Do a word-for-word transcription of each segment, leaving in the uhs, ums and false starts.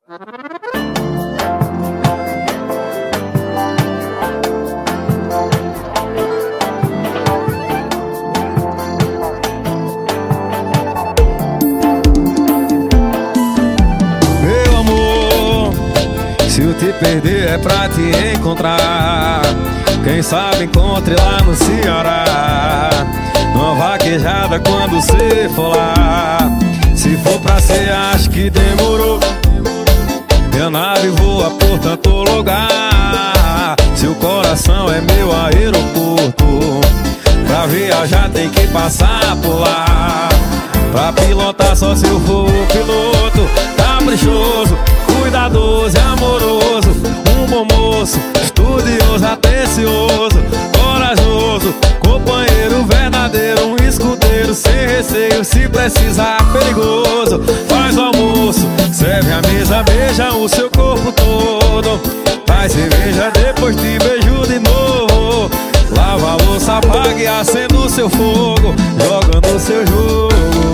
Meu amor, se eu te perder é pra te encontrar. Quem sabe encontre lá no Ceará, numa vaquejada quando cê for lá. Se for pra ser, acho que demorou. Minha nave voa por tanto lugar. Seu coração é meu aeroporto. Pra viajar tem que passar por lá. Pra pilotar só se eu for o piloto. Caprichoso, cuidadoso e amoroso. Um bom moço, estudioso, atencioso, corajoso, companheiro verdadeiro, um escudeiro sem receio, se precisar perigoso. Faz o almoço, serve a mesa, beija o seu corpo todo. Faz cerveja, depois te beijo de novo. Lava a louça, apaga e acenda o seu fogo, joga no seu jogo.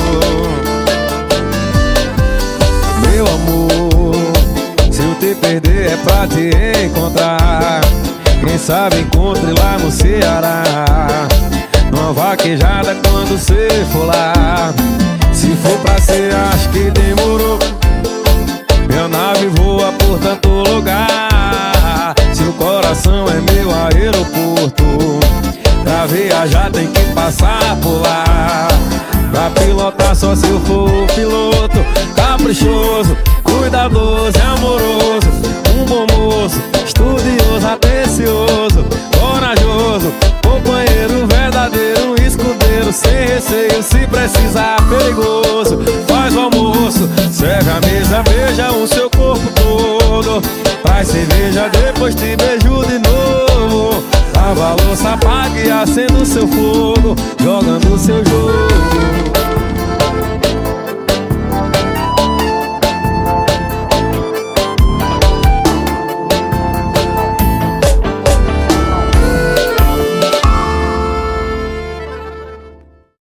Meu amor, se eu te perder é pra te encontrar. Quem sabe encontre lá no Ceará, numa vaquejada quando cê for lá. Se for pra ser, acho que demorou. Minha nave voa por tanto lugar. Seu coração é meu aeroporto. Pra viajar tem que passar por lá. Pra pilotar só se eu for o piloto. Caprichoso, cuidadoso e amoroso. Um bom moço, estudioso, atencioso, corajoso, companheiro verdadeiro, um escudeiro sem receio, se precisar perigoso. Faz o almoço, serve a mesa, beija o seu corpo todo. Faz cerveja, depois te beijo de novo. Lava a louça, apaga e acenda o seu fogo, joga no seu jogo.